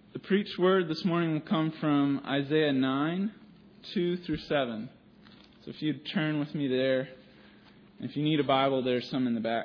The preached word this morning will come from Isaiah 9, 2 through 7. So if you'd turn with me there. If you need a Bible, there's some in the back.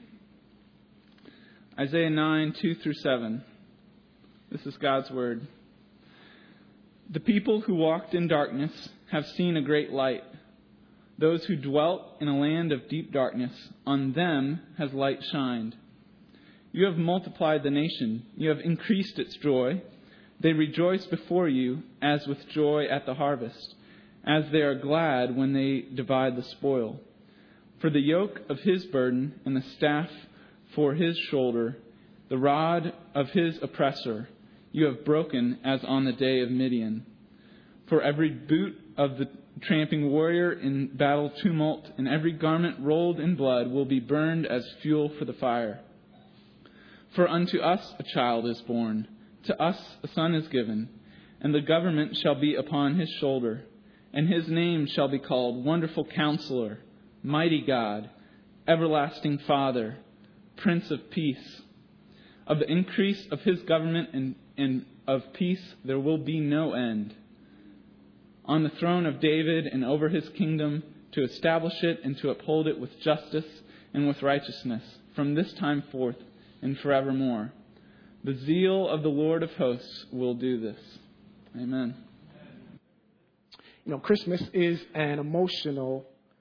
Isaiah 9, 2 through 7. This is God's word. The people who walked in darkness have seen a great light. Those who dwelt in a land of deep darkness, on them has light shined. You have multiplied the nation. You have increased its joy. They rejoice before you as with joy at the harvest, as they are glad when they divide the spoil. For the yoke of his burden and the staff for his shoulder, the rod of his oppressor, you have broken as on the day of Midian. For every boot of the tramping warrior in battle tumult and every garment rolled in blood will be burned as fuel for the fire. For unto us a child is born, to us a son is given, and the government shall be upon his shoulder, and his name shall be called Wonderful Counselor, Mighty God, Everlasting Father, Prince of Peace. Of the increase of his government and of peace there will be no end. On the throne of David and over his kingdom, to establish it and to uphold it with justice and with righteousness, from this time forth and forevermore. The zeal of the Lord of hosts will do this. Amen. You know, Christmas is an emotional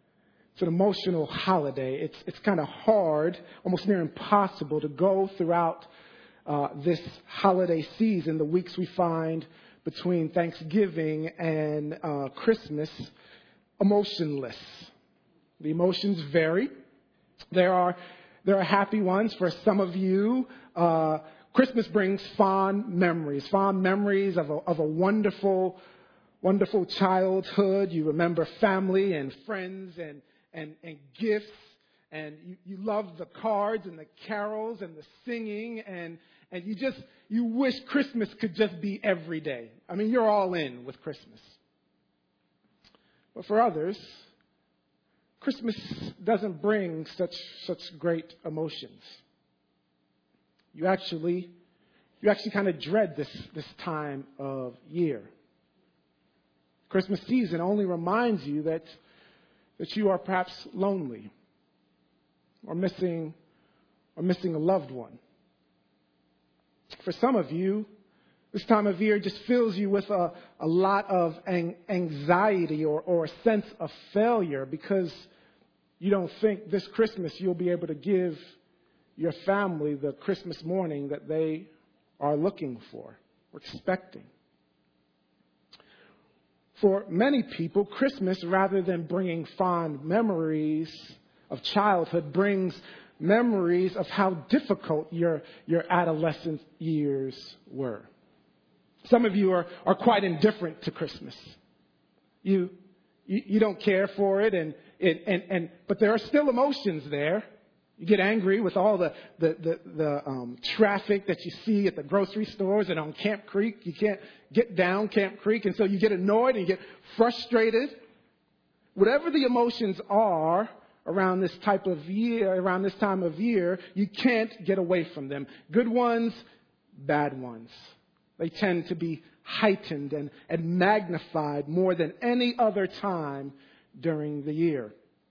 holiday. It's kind of hard, almost near impossible, to go throughout this holiday season, the weeks we find between Thanksgiving and Christmas, emotionless. The emotions vary. There are happy ones for some of you. Christmas brings fond memories of a wonderful childhood. You remember family and friends and gifts, and you love the cards and the carols and the singing, and you wish Christmas could just be every day. I mean, you're all in with Christmas. But for others, Christmas doesn't bring such great emotions. You actually kind of dread this time of year. Christmas season only reminds you that you are perhaps lonely or missing a loved one. For some of you, this time of year just fills you with a lot of anxiety or a sense of failure because you don't think this Christmas you'll be able to give your family the Christmas morning that they are looking for or expecting. For many people, Christmas, rather than bringing fond memories of childhood, brings memories of how difficult your adolescent years were. Some of you are quite indifferent to Christmas. You don't care for it, but there are still emotions there. You get angry with all the traffic that you see at the grocery stores and on Camp Creek. You can't get down Camp Creek, and so you get annoyed and you get frustrated. Whatever the emotions are around this time of year, you can't get away from them. Good ones, bad ones. They tend to be heightened and magnified more than any other time during the year.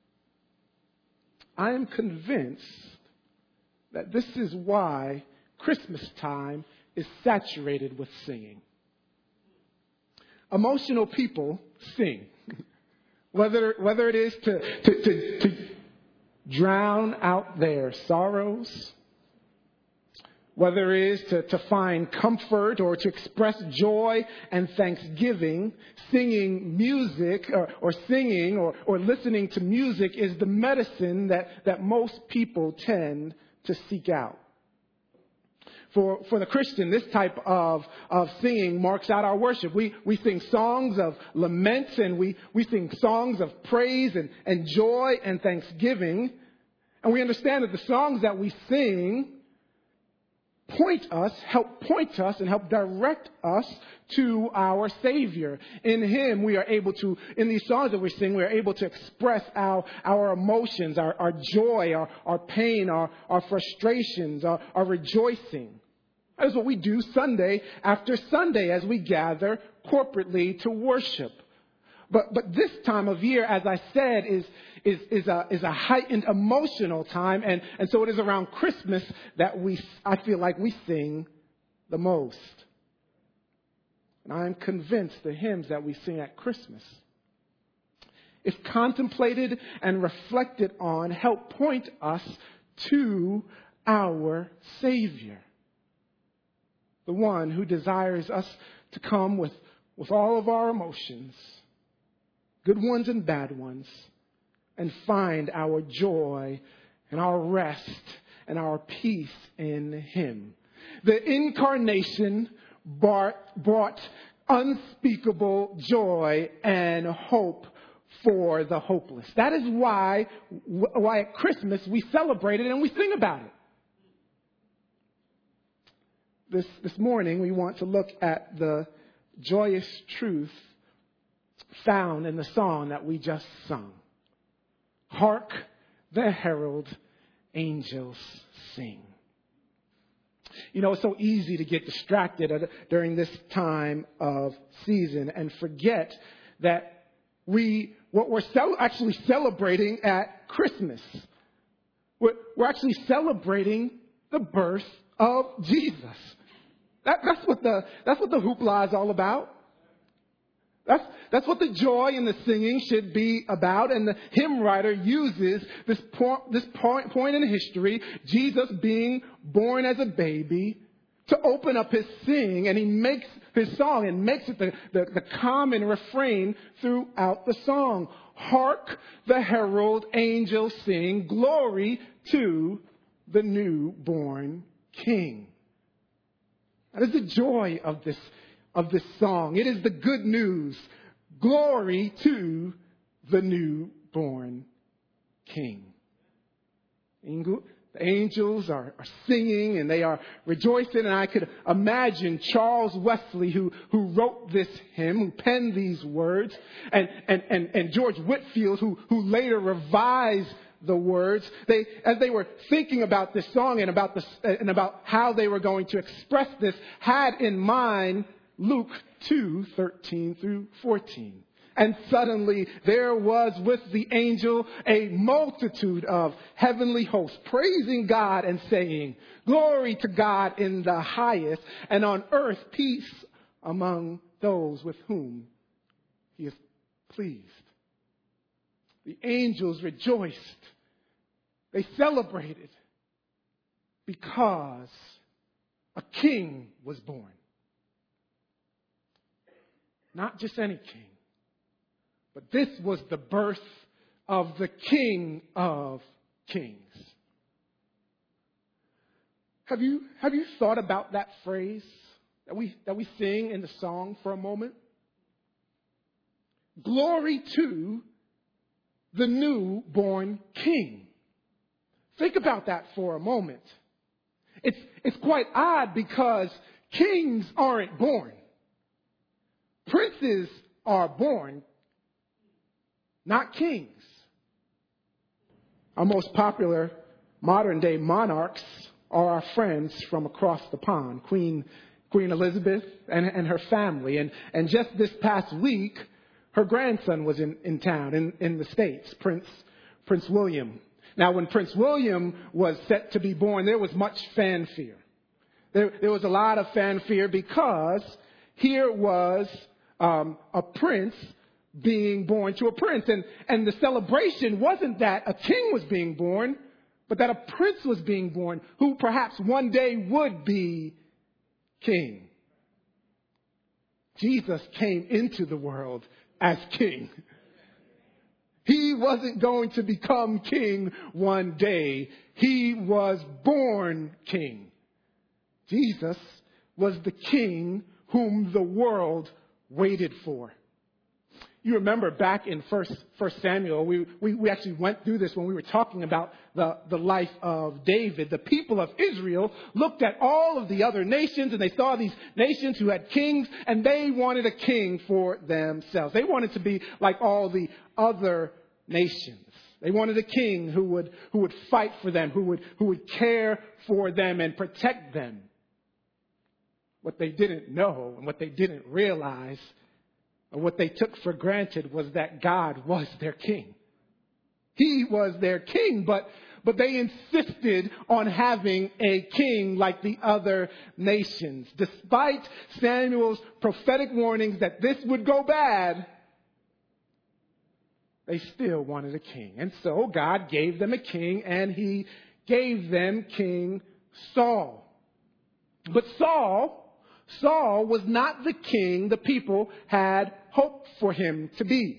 I am convinced that this is why Christmas time is saturated with singing. Emotional people sing. Whether it is to drown out their sorrows, whether it is to find comfort or to express joy and thanksgiving, singing music or singing or listening to music is the medicine that most people tend to seek out. For the Christian, this type of singing marks out our worship. We sing songs of lament and we sing songs of praise and joy and thanksgiving. And we understand that the songs that we sing help point us and help direct us to our Savior. In Him, we are able to, in these songs that we sing, we are able to express our emotions, our joy, our pain, our frustrations, our rejoicing. That is what we do Sunday after Sunday as we gather corporately to worship. But this time of year, as I said, is a heightened emotional time, and so it is around Christmas that I feel like we sing the most. And I am convinced the hymns that we sing at Christmas, if contemplated and reflected on, help point us to our Savior, the one who desires us to come with all of our emotions, good ones and bad ones, and find our joy and our rest and our peace in Him. The incarnation brought unspeakable joy and hope for the hopeless. That is why at Christmas we celebrate it and we sing about it. This morning we want to look at the joyous truth found in the song that we just sung. Hark the herald angels sing. You know, it's so easy to get distracted during this time of season and forget that what we're actually celebrating at Christmas. We're actually celebrating the birth of Jesus. That's what the hoopla is all about. That's what the joy and the singing should be about. And the hymn writer uses this point in history, Jesus being born as a baby, to open up his sing, and he makes his song and makes it the common refrain throughout the song. Hark the herald angels sing, glory to the newborn King. That is the joy of this song. It is the good news. Glory to the newborn King. The angels are singing and they are rejoicing. And I could imagine Charles Wesley, who wrote this hymn, who penned these words, and George Whitefield, who later revised the words. As they were thinking about this song and about how they were going to express this, had in mind Luke 2:13 through 14. And suddenly there was with the angel a multitude of heavenly hosts, praising God and saying, glory to God in the highest, and on earth peace among those with whom He is pleased. The angels rejoiced. They celebrated because a king was born. Not just any king, but this was the birth of the King of Kings. Have you thought about that phrase that we sing in the song for a moment? Glory to the newborn King. Think about that for a moment. It's quite odd because kings aren't born. Princes are born, not kings. Our most popular modern day monarchs are our friends from across the pond, Queen Elizabeth and her family. And just this past week, her grandson was in town in the States, Prince William. Now, when Prince William was set to be born, there was much fanfare. There was a lot of fanfare because here was a prince being born to a prince. And the celebration wasn't that a king was being born, but that a prince was being born who perhaps one day would be king. Jesus came into the world as king. He wasn't going to become king one day. He was born king. Jesus was the king whom the world waited for. You remember back in First Samuel, we actually went through this when we were talking about the life of David. The people of Israel looked at all of the other nations and they saw these nations who had kings, and they wanted a king for themselves. They wanted to be like all the other nations. They wanted a king who would fight for them, who would care for them and protect them. What they didn't know and what they didn't realize and what they took for granted was that God was their king. He was their king, but they insisted on having a king like the other nations. Despite Samuel's prophetic warnings that this would go bad, they still wanted a king. And so God gave them a king, and he gave them King Saul. But Saul was not the king the people had hoped for him to be.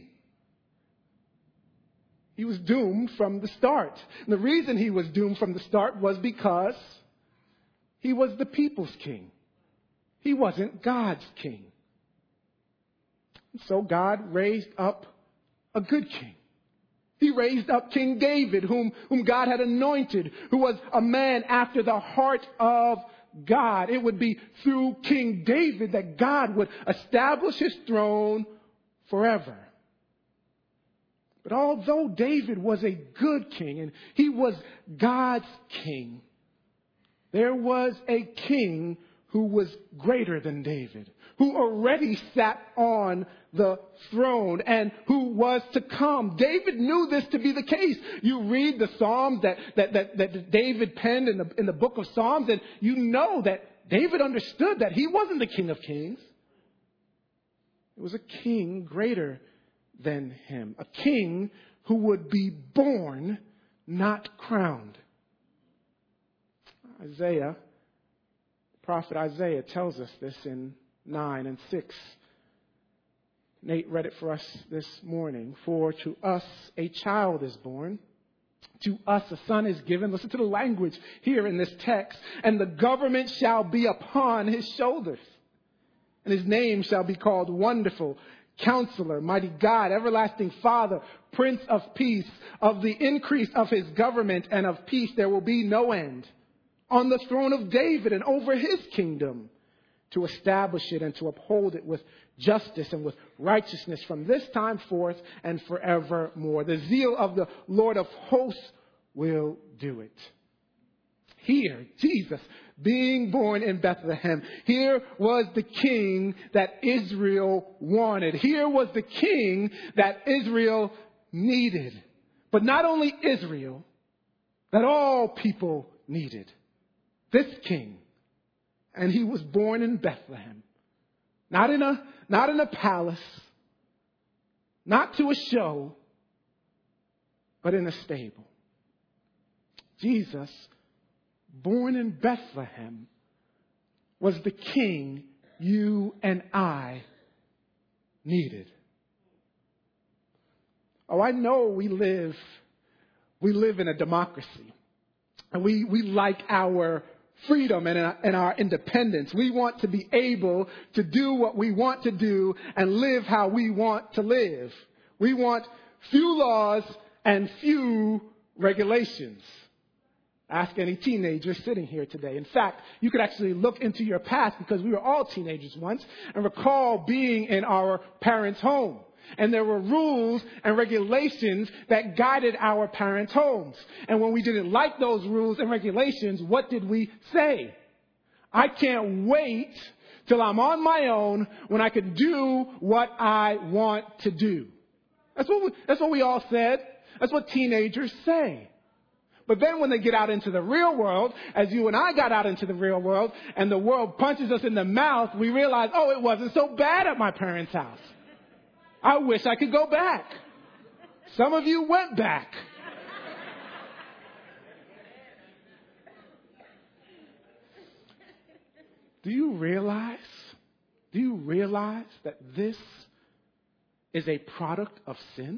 He was doomed from the start. And the reason he was doomed from the start was because he was the people's king. He wasn't God's king. And so God raised up a good king. He raised up King David, whom God had anointed, who was a man after the heart of God. It would be through King David that God would establish his throne forever. But although David was a good king and he was God's king, there was a king who was greater than David, who already sat on the throne and who was to come. David knew this to be the case. You read the Psalms that David penned in the book of Psalms, and you know that David understood that he wasn't the King of Kings. It was a king greater than him, a king who would be born, not crowned. The prophet Isaiah tells us this in 9 and 6. Nate read it for us this morning. For to us a child is born, to us a son is given. Listen to the language here in this text. And the government shall be upon his shoulders. And his name shall be called Wonderful, Counselor, Mighty God, Everlasting Father, Prince of Peace. Of the increase of his government and of peace there will be no end. On the throne of David and over his kingdom, to establish it and to uphold it with justice and with righteousness from this time forth and forevermore. The zeal of the Lord of hosts will do it. Here, Jesus being born in Bethlehem. Here was the king that Israel wanted. Here was the king that Israel needed. But not only Israel, that all people needed. This king. And he was born in Bethlehem. Not in a palace. Not to a show. But in a stable. Jesus, born in Bethlehem, was the king you and I needed. Oh, I know we live in a democracy. And we like our freedom and our independence. We want to be able to do what we want to do and live how we want to live. We want few laws and few regulations. Ask any teenager sitting here today. In fact, you could actually look into your past, because we were all teenagers once, and recall being in our parents' home. And there were rules and regulations that guided our parents' homes. And when we didn't like those rules and regulations, what did we say? I can't wait till I'm on my own when I can do what I want to do. That's what we all said. That's what teenagers say. But then when they get out into the real world, as you and I got out into the real world, and the world punches us in the mouth, we realize, oh, it wasn't so bad at my parents' house. I wish I could go back. Some of you went back. Do you realize that this is a product of sin?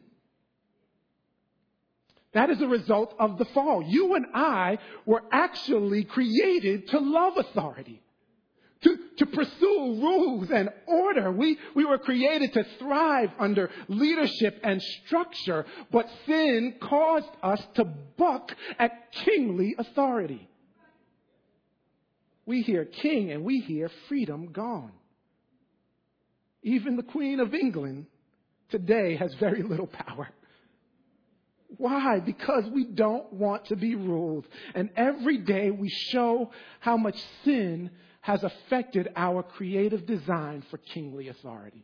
That is a result of the fall. You and I were actually created to love authority, to pursue rules and order. We were created to thrive under leadership and structure, but sin caused us to buck at kingly authority. We hear king and we hear freedom gone. Even the Queen of England today has very little power. Why? Because we don't want to be ruled. And every day we show how much sin has affected our creative design for kingly authority.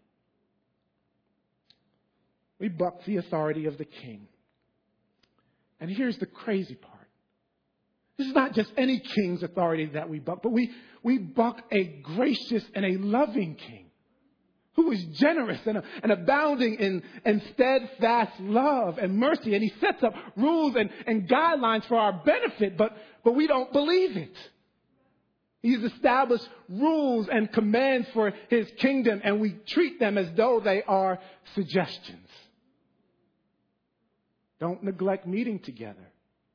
We buck the authority of the king. And here's the crazy part. This is not just any king's authority that we buck, but we buck a gracious and a loving king who is generous and abounding in steadfast love and mercy. And he sets up rules and guidelines for our benefit, but we don't believe it. He's established rules and commands for his kingdom, and we treat them as though they are suggestions. Don't neglect meeting together.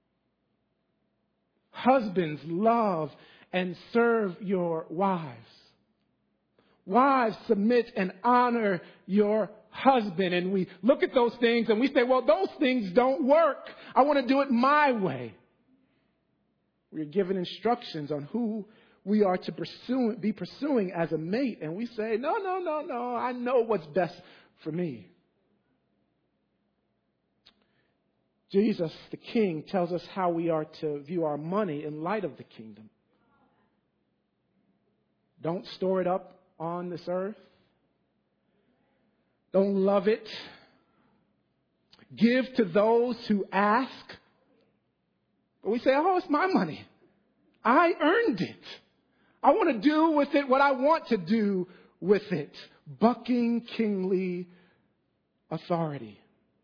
Husbands, love and serve your wives. Wives, submit and honor your husband. And we look at those things and we say, well, those things don't work. I want to do it my way. We're given instructions on who we are to be pursuing as a mate. And we say, no. I know what's best for me. Jesus, the King, tells us how we are to view our money in light of the kingdom. Don't store it up on this earth. Don't love it. Give to those who ask. But we say, oh, it's my money. I earned it. I want to do with it what I want to do with it. Bucking kingly authority.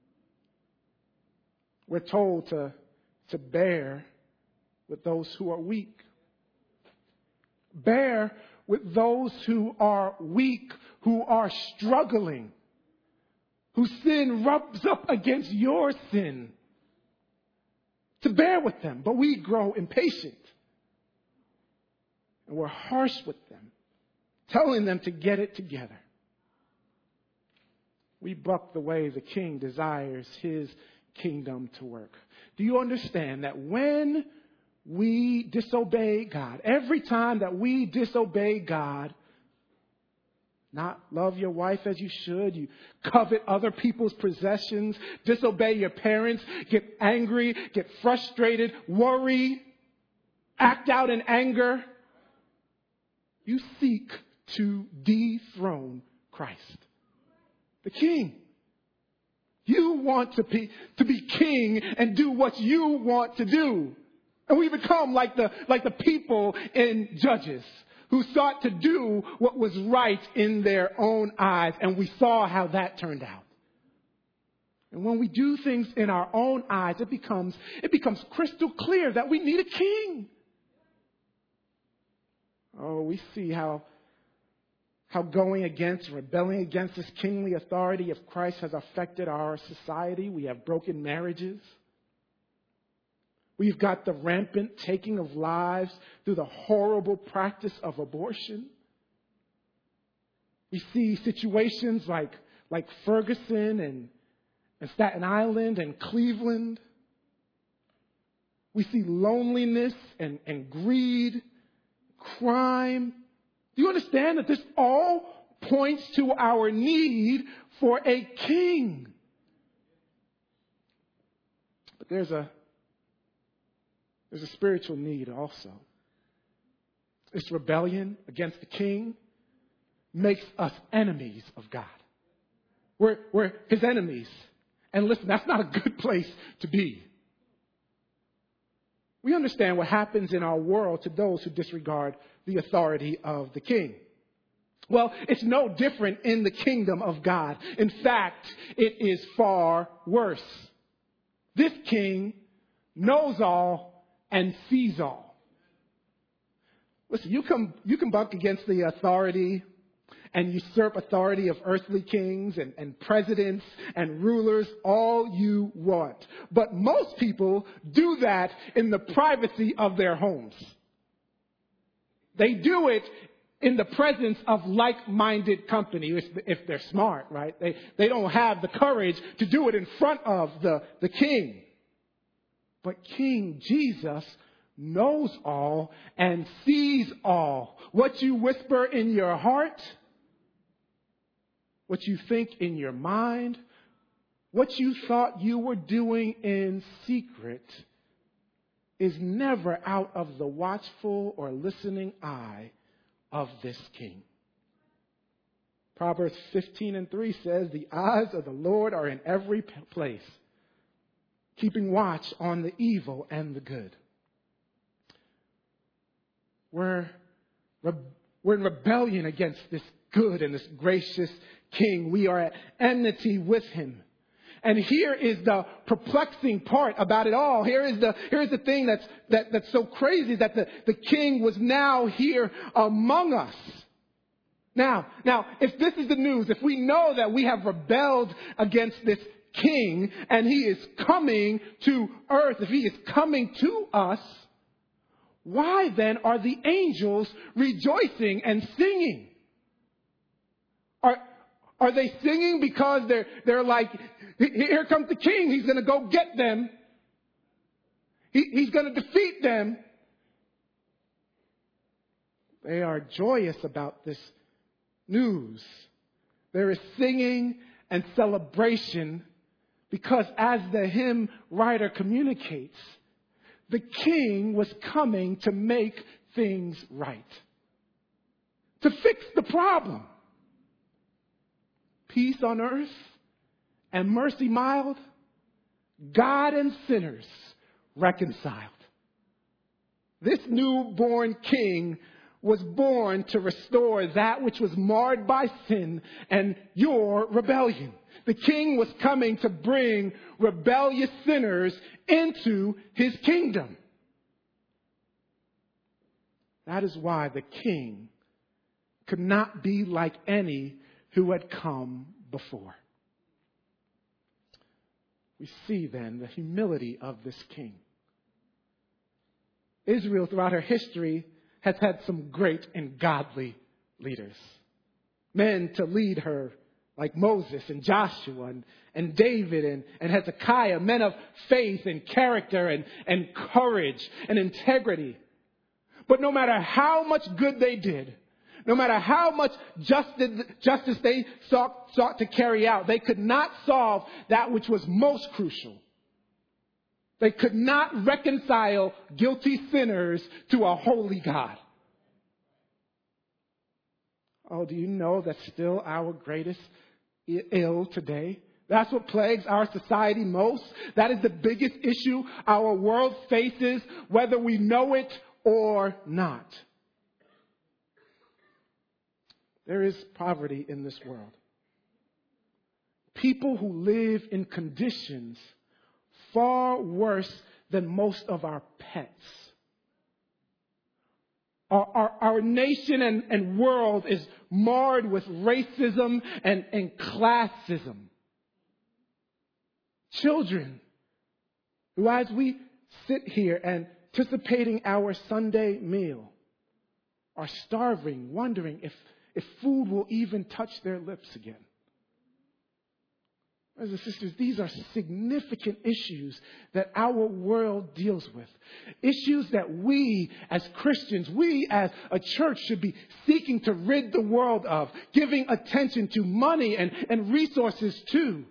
We're told to bear with those who are weak. Bear with those who are weak, who are struggling, whose sin rubs up against your sin. To bear with them, but we grow impatient. And we're harsh with them, telling them to get it together. We buck the way the king desires his kingdom to work. Do you understand that when we disobey God, every time that we disobey God, not love your wife as you should, you covet other people's possessions, disobey your parents, get angry, get frustrated, worry, act out in anger, you seek to dethrone Christ, the King. You want to be king and do what you want to do. And we become like the people in Judges who sought to do what was right in their own eyes. And we saw how that turned out. And when we do things in our own eyes, it becomes crystal clear that we need a king. Oh, we see how going against, rebelling against this kingly authority of Christ has affected our society. We have broken marriages. We've got the rampant taking of lives through the horrible practice of abortion. We see situations like Ferguson and Staten Island and Cleveland. We see loneliness and greed, crime. Do you understand that this all points to our need for a king? But there's a spiritual need also. This rebellion against the king makes us enemies of God. We're his enemies. And listen, that's not a good place to be. We understand what happens in our world to those who disregard the authority of the king. Well, it's no different in the kingdom of God. In fact, it is far worse. This king knows all and sees all. Listen, you can buck against the authority and usurp authority of earthly kings and presidents and rulers all you want. But most people do that in the privacy of their homes. They do it in the presence of like-minded company, if they're smart, right? They don't have the courage to do it in front of the king. But King Jesus knows all and sees all. What you whisper in your heart, what you think in your mind, what you thought you were doing in secret is never out of the watchful or listening eye of this king. Proverbs 15:3 says, the eyes of the Lord are in every place, keeping watch on the evil and the good. We're in rebellion against this good and this gracious king. We are at enmity with him. And here is the perplexing part about it all. Here's the thing that's so crazy, that the king was now here among us. Now, if this is the news, if we know that we have rebelled against this king and he is coming to earth, if he is coming to us, why then are the angels rejoicing and singing? Are they singing because they're like, here comes the king, he's going to go get them. He's going to defeat them. They are joyous about this news. There is singing and celebration because, as the hymn writer communicates, the king was coming to make things right, to fix the problem. Peace on earth and mercy mild, God and sinners reconciled. This newborn king was born to restore that which was marred by sin and your rebellion. The king was coming to bring rebellious sinners into his kingdom. That is why the king could not be like any who had come before. We see then the humility of this king. Israel, throughout her history, has had some great and godly leaders. Men to lead her, like Moses and Joshua and David and Hezekiah, men of faith and character and courage and integrity. But no matter how much good they did, no matter how much justice they sought to carry out, they could not solve that which was most crucial. They could not reconcile guilty sinners to a holy God. Oh, do you know that's still our greatest ill today? That's what plagues our society most. That is the biggest issue our world faces, whether we know it or not. There is poverty in this world. People who live in conditions far worse than most of our pets. Our nation and world is marred with racism and classism. Children who, as we sit here anticipating our Sunday meal, are starving, wondering if food will even touch their lips again. Brothers and sisters, these are significant issues that our world deals with. Issues that we as Christians, we as a church should be seeking to rid the world of, giving attention to, money and resources to.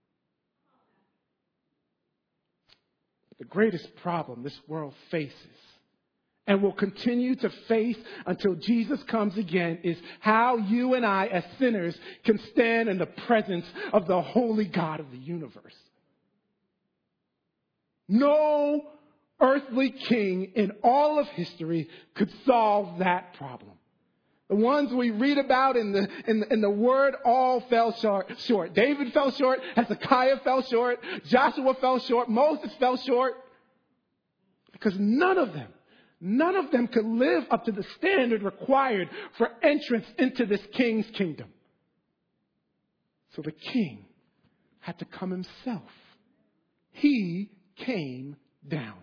The greatest problem this world faces and will continue to face until Jesus comes again is how you and I as sinners can stand in the presence of the holy God of the universe. No earthly king in all of history could solve that problem. The ones we read about in the Word all fell short. David fell short. Hezekiah fell short. Joshua fell short. Moses fell short. Because none of them could live up to the standard required for entrance into this king's kingdom. So the king had to come himself. He came down.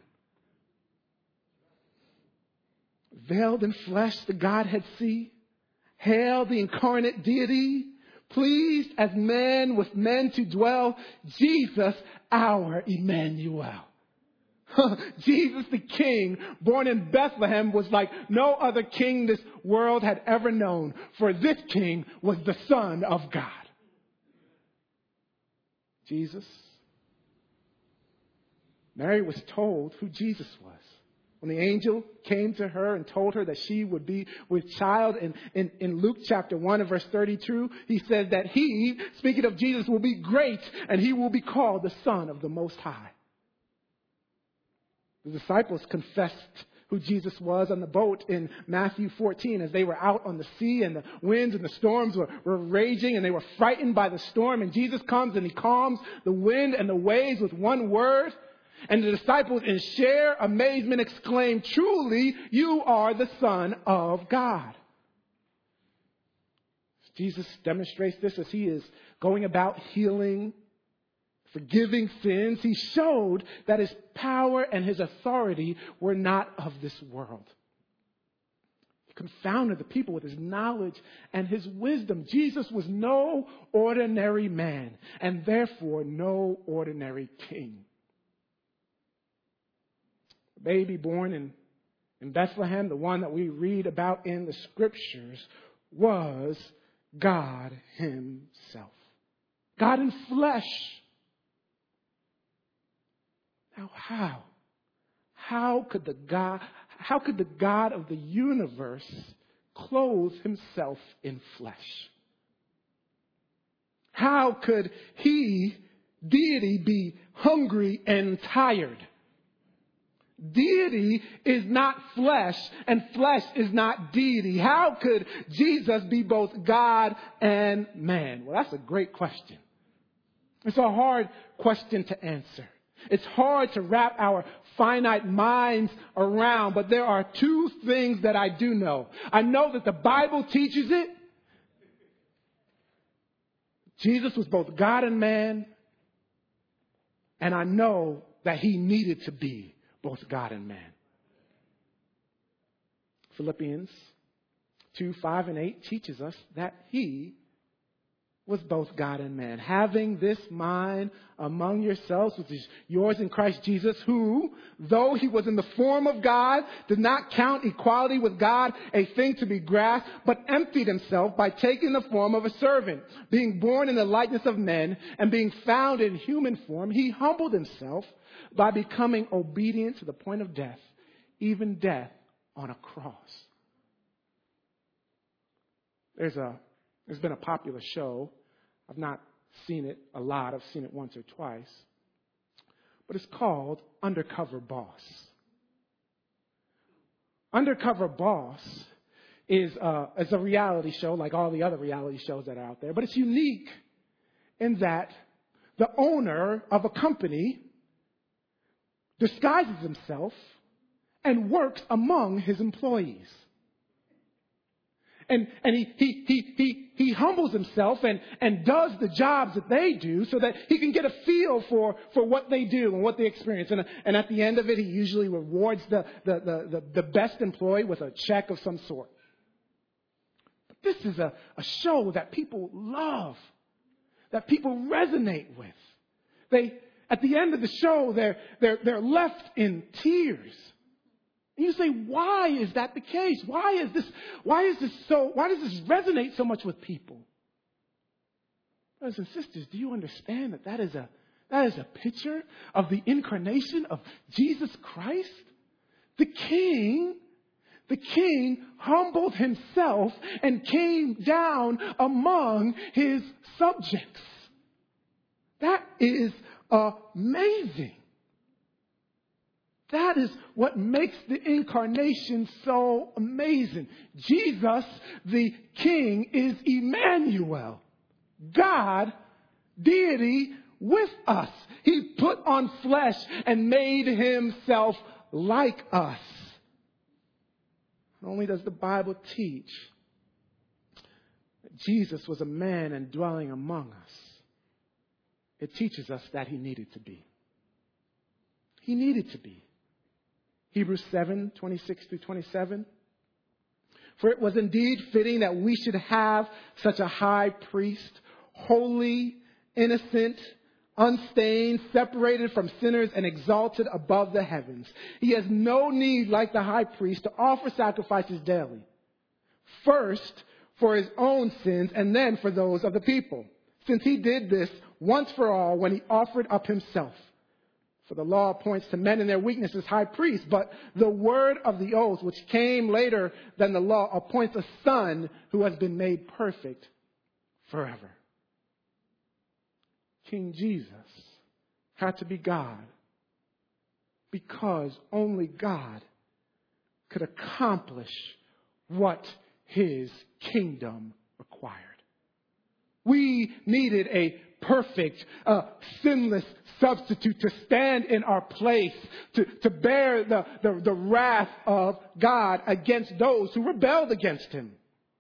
Veiled in flesh, the Godhead see. Hail the incarnate deity. Pleased as man with men to dwell. Jesus, our Emmanuel. Jesus the King, born in Bethlehem, was like no other king this world had ever known. For this king was the Son of God. Jesus. Mary was told who Jesus was. When the angel came to her and told her that she would be with child, in Luke chapter 1 and verse 32, he said that he, speaking of Jesus, will be great and he will be called the Son of the Most High. The disciples confessed who Jesus was on the boat in Matthew 14 as they were out on the sea and the winds and the storms were raging and they were frightened by the storm. And Jesus comes and he calms the wind and the waves with one word. And the disciples in sheer amazement exclaim, "Truly, you are the Son of God." Jesus demonstrates this as he is going about healing, forgiving sins. He showed that his power and his authority were not of this world. He confounded the people with his knowledge and his wisdom. Jesus was no ordinary man and therefore no ordinary king. Baby born in Bethlehem, the one that we read about in the scriptures, was God himself. God in flesh. Now how could the God of the universe clothe himself in flesh? How could he, deity, be hungry and tired? Deity is not flesh, and flesh is not deity. How could Jesus be both God and man? Well, that's a great question. It's a hard question to answer. It's hard to wrap our finite minds around, but there are two things that I do know. I know that the Bible teaches it. Jesus was both God and man, and I know that he needed to be both God and man. Philippians 2:5-8 teaches us that he was both God and man. Having this mind among yourselves, which is yours in Christ Jesus, who, though he was in the form of God, did not count equality with God a thing to be grasped, but emptied himself by taking the form of a servant. Being born in the likeness of men and being found in human form, he humbled himself by becoming obedient to the point of death, even death on a cross. There's been a popular show. I've not seen it a lot. I've seen it once or twice. But it's called Undercover Boss. Undercover Boss is a reality show like all the other reality shows that are out there. But it's unique in that the owner of a company disguises himself and works among his employees. And he humbles himself and does the jobs that they do so that he can get a feel for what they do and what they experience. And at the end of it, he usually rewards the best employee with a check of some sort. But this is a show that people love, that people resonate with. At the end of the show, they're left in tears. And you say, why is that the case? Why does this resonate so much with people? Brothers and sisters, do you understand that is a picture of the incarnation of Jesus Christ? The King humbled himself and came down among his subjects. That is amazing. That is what makes the incarnation so amazing. Jesus, the King, is Emmanuel. God, deity, with us. He put on flesh and made himself like us. Not only does the Bible teach that Jesus was a man and dwelling among us, it teaches us that he needed to be. He needed to be. Hebrews 7:26-27. For it was indeed fitting that we should have such a high priest, holy, innocent, unstained, separated from sinners, and exalted above the heavens. He has no need, like the high priest, to offer sacrifices daily. First for his own sins and then for those of the people, since he did this once for all when he offered up himself. For the law points to men in their weakness as high priests, but the word of the oath, which came later than the law, appoints a son who has been made perfect forever. King Jesus had to be God because only God could accomplish what his kingdom required. We needed a perfect, sinless substitute to stand in our place, to bear the wrath of God against those who rebelled against him.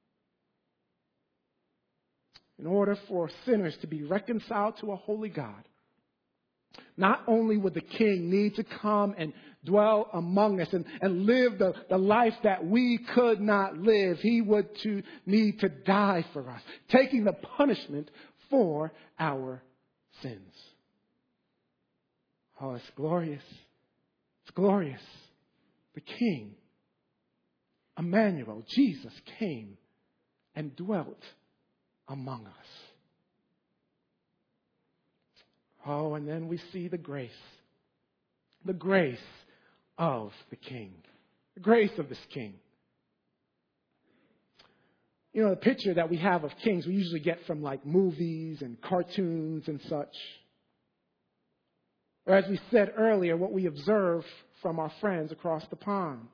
In order for sinners to be reconciled to a holy God, not only would the king need to come and dwell among us and live the life that we could not live, he would need to die for us, taking the punishment for our sins. Oh, it's glorious. It's glorious. The King, Emmanuel, Jesus, came and dwelt among us. Oh, and then we see the grace of the King, the grace of this King. You know, the picture that we have of kings we usually get from like movies and cartoons and such. Or as we said earlier, what we observe from our friends across the pond.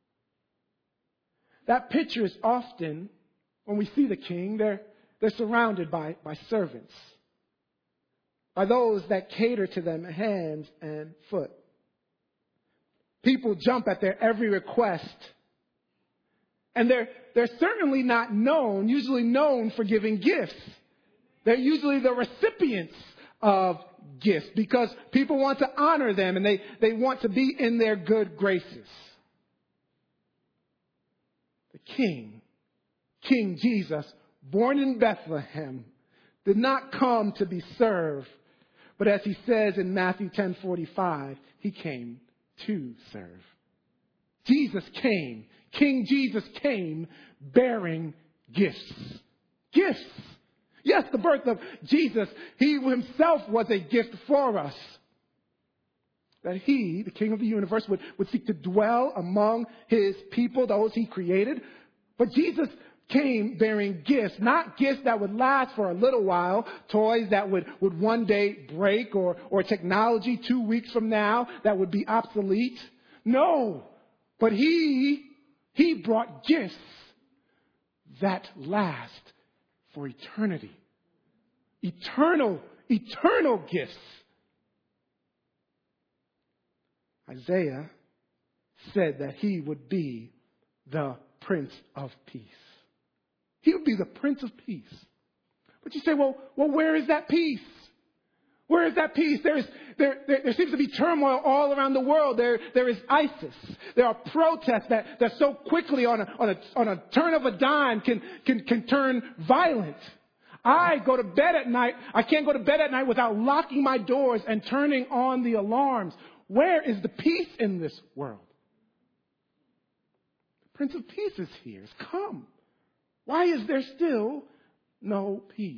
That picture is often, when we see the king, they're surrounded by servants, by those that cater to them hand and foot. People jump at their every request. And they're certainly not usually known for giving gifts. They're usually the recipients of gifts because people want to honor them and they want to be in their good graces. The King Jesus, born in Bethlehem, did not come to be served, but as he says in Matthew 10:45, he came to serve. King Jesus came bearing gifts. Gifts. Yes, the birth of Jesus, he himself was a gift for us. That he, the King of the universe, would seek to dwell among his people, those he created. But Jesus came bearing gifts, not gifts that would last for a little while, toys that would one day break, or technology 2 weeks from now that would be obsolete. No, but he brought gifts that last for eternity. Eternal gifts. Isaiah said that he would be the Prince of Peace. He would be the Prince of Peace. But you say, well, where is that peace? Where is that peace? There seems to be turmoil all around the world. There is ISIS. There are protests that so quickly on a turn of a dime can turn violent. I go to bed at night. I can't go to bed at night without locking my doors and turning on the alarms. Where is the peace in this world? The Prince of Peace is here. He's come. Why is there still no peace?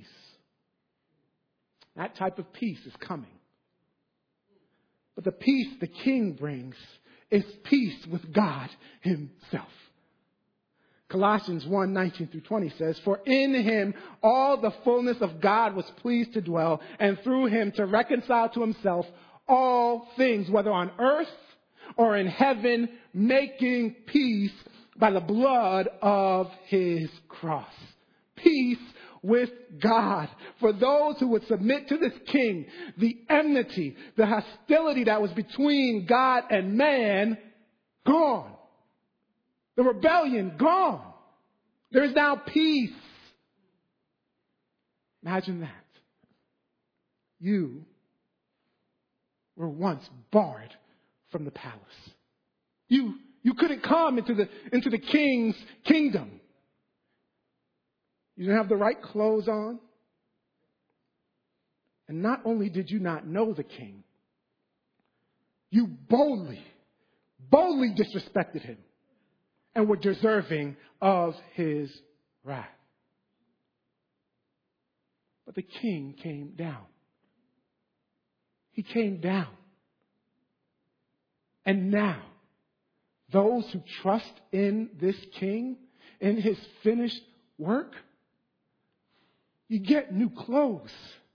That type of peace is coming. But the peace the King brings is peace with God himself. Colossians 1:19-20 says, "For in him all the fullness of God was pleased to dwell, and through him to reconcile to himself all things, whether on earth or in heaven, making peace by the blood of his cross." Peace with God. For those who would submit to this King, the enmity, the hostility that was between God and man, gone. The rebellion, gone. There is now peace. Imagine that. You were once barred from the palace. You couldn't come into the king's kingdom. You didn't have the right clothes on. And not only did you not know the king, you boldly disrespected him and were deserving of his wrath. But the king came down. He came down And now, those who trust in this King, in his finished work, you get new clothes.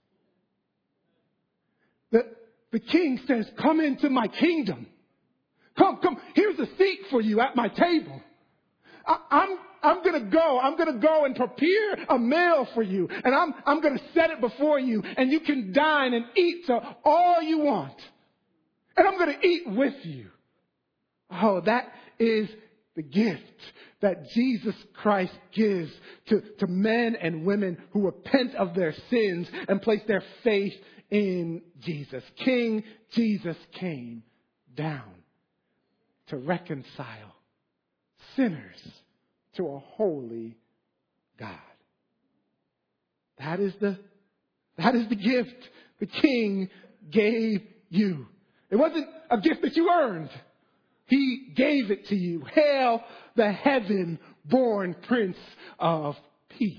The King says, come into my kingdom. Come, here's a seat for you at my table. I'm going to go and prepare a meal for you. And I'm going to set it before you. And you can dine and eat to all you want. And I'm going to eat with you. Oh, that is the gift that Jesus Christ gives to men and women who repent of their sins and place their faith in Jesus. King Jesus came down to reconcile sinners to a holy God. That is the gift the King gave you. It wasn't a gift that you earned. He gave it to you. Hail the heaven-born Prince of Peace.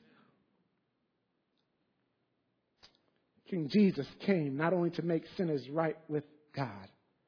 King Jesus came not only to make sinners right with God.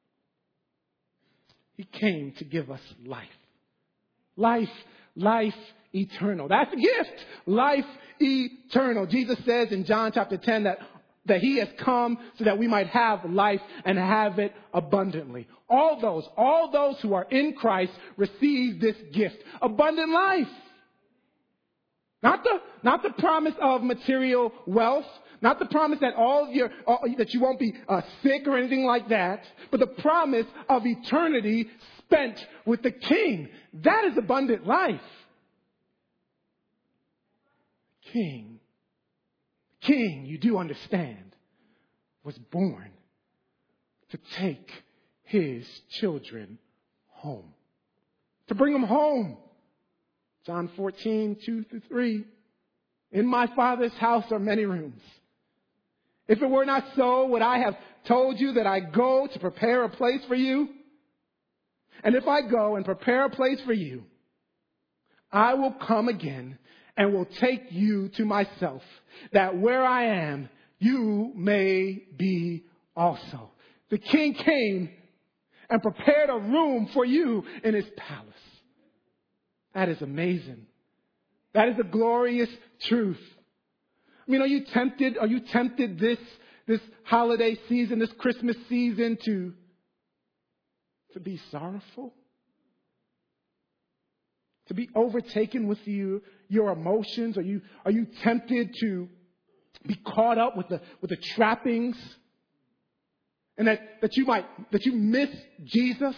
He came to give us life. Life eternal. That's a gift. Life eternal. Jesus says in John chapter 10 that he has come so that we might have life and have it abundantly. All those who are in Christ receive this gift. Abundant life. Not the promise of material wealth. Not the promise that that you won't be sick or anything like that. But the promise of eternity spent with the King. That is abundant life. King, you do understand, was born to take his children home. To bring them home. John 14, 2-3. In my Father's house are many rooms. If it were not so, would I have told you that I go to prepare a place for you? And if I go and prepare a place for you, I will come again and will take you to myself, that where I am, you may be also. The King came and prepared a room for you in his palace. That is amazing. That is a glorious truth. I mean, are you tempted this holiday season, this Christmas season to be sorrowful? To be overtaken with your emotions? Are you tempted to be caught up with the trappings? And that you miss Jesus?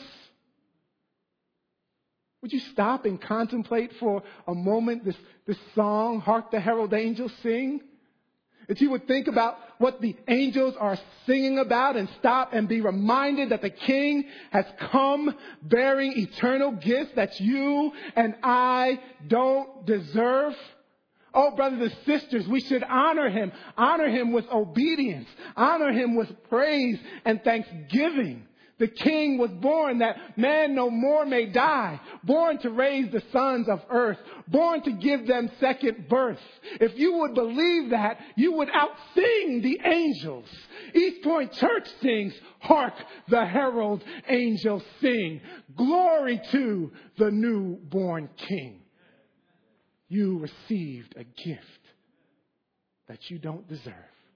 Would you stop and contemplate for a moment this song, Hark the Herald Angels Sing? That you would think about what the angels are singing about and stop and be reminded that the King has come bearing eternal gifts that you and I don't deserve. Oh, brothers and sisters, we should honor him. Honor him with obedience. Honor him with praise and thanksgiving. The King was born that man no more may die. Born to raise the sons of earth. Born to give them second birth. If you would believe that, you would outsing the angels. East Point Church sings, Hark the herald angels sing. Glory to the newborn King. You received a gift that you don't deserve.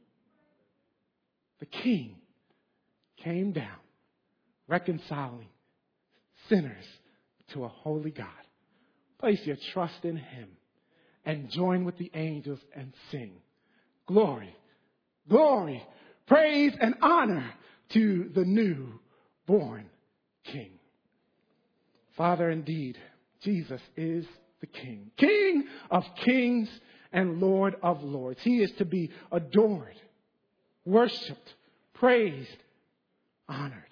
The King came down, reconciling sinners to a holy God. Place your trust in him and join with the angels and sing. Glory, glory, praise and honor to the newborn King. Father, indeed, Jesus is the King. King of kings and Lord of lords. He is to be adored, worshipped, praised, honored.